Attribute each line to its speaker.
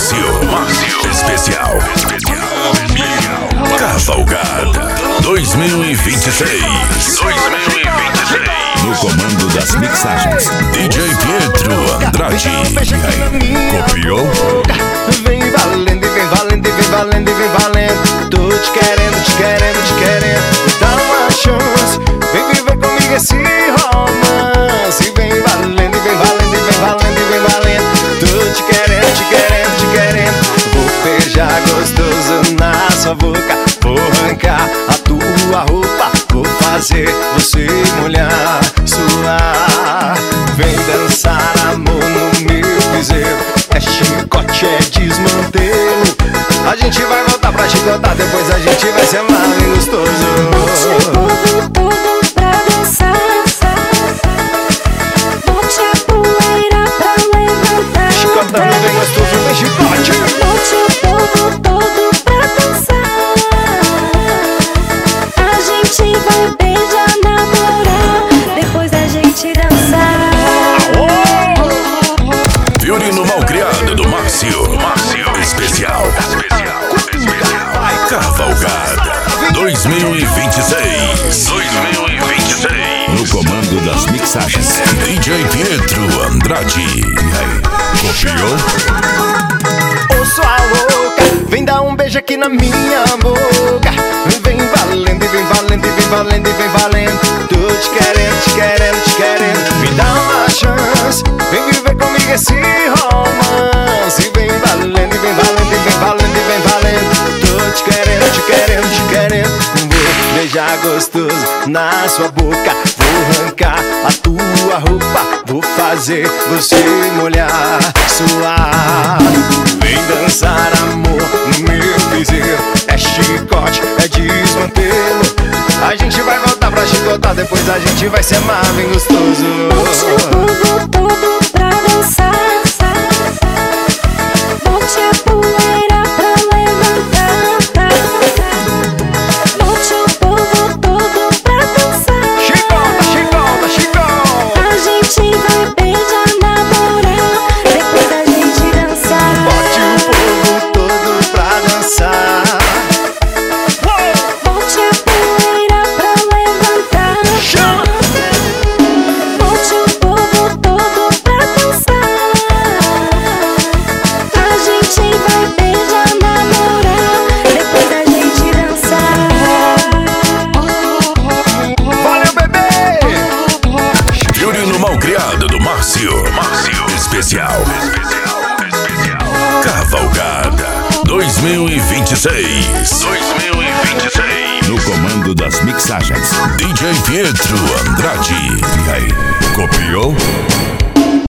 Speaker 1: Márcio. Especial. Cavalgada 2026. No comando das mixagens, DJ Pietro Andrade. Copiou?
Speaker 2: Vem valendo, vem valendo, vem valendo, vem valendo. Tô te querendo, te querendo, te querendo. Me dá uma chance, vem viver comigo esse romance. Vem valendo, vem valendo, vem valendo, vem valendo. Tô te querendo, te querendo, te querendo. Vou beijar gostoso na sua boca. Vou arrancar a tua roupa. Vou fazer você molhar, suar. Vem dançar amor no meu piseiro. É chicote, é desmantelo. A gente vai voltar pra chicotar. Depois a gente vai se amar bem gostoso.
Speaker 3: Bote o povo todo pra dançar. Bote a poeira pra levantar.
Speaker 2: Chicotando bem gostoso, vem chicote.
Speaker 3: Bote o povo todo pra dançar. A gente vai beijar, namorar. Depois da gente dançar.
Speaker 1: Violino Malcriado do Márcio. Especial. Cavalgada 2026. No comando das mixagens, DJ Pietro Andrade. Copiou?
Speaker 2: Ô sua louca, vem dar um beijo aqui na minha boca. Vem valendo, vem valendo, vem valendo, vem valendo. Tô te querendo, te querendo, te querendo. Me dá uma chance, vem viver comigo esse romance. Vem valendo, vem valendo, vem valendo, vem valendo. Tô te querendo, te querendo, te querendo. Vou beijar gostoso na sua boca. Vou arrancar a tua roupa. Vou fazer você molhar, suar. Vem dançar amor no meu piseiro. É chicote, é desmantelo. A gente vai voltar pra chicotar. Depois a gente vai se amar bem gostoso.
Speaker 3: Bote o povo todo pra dançar. Bote a poeira pra levantar. Bote o povo todo pra dançar.
Speaker 2: Chicota, chicota, chicota.
Speaker 3: A gente vai beijar, namorar. Depois da gente dançar.
Speaker 2: Bote o povo todo pra dançar.
Speaker 3: Bote a poeira pra levantar.
Speaker 2: Chama!
Speaker 3: Bote o povo todo pra dançar. A gente vai beijar, namorar. Depois da gente dançar.
Speaker 2: Valeu, bebê!
Speaker 1: Violino Malcriado do Márcio. Especial. Cavalgada 2026. No comando das mixagens, DJ Pietro Andrade. Copiou?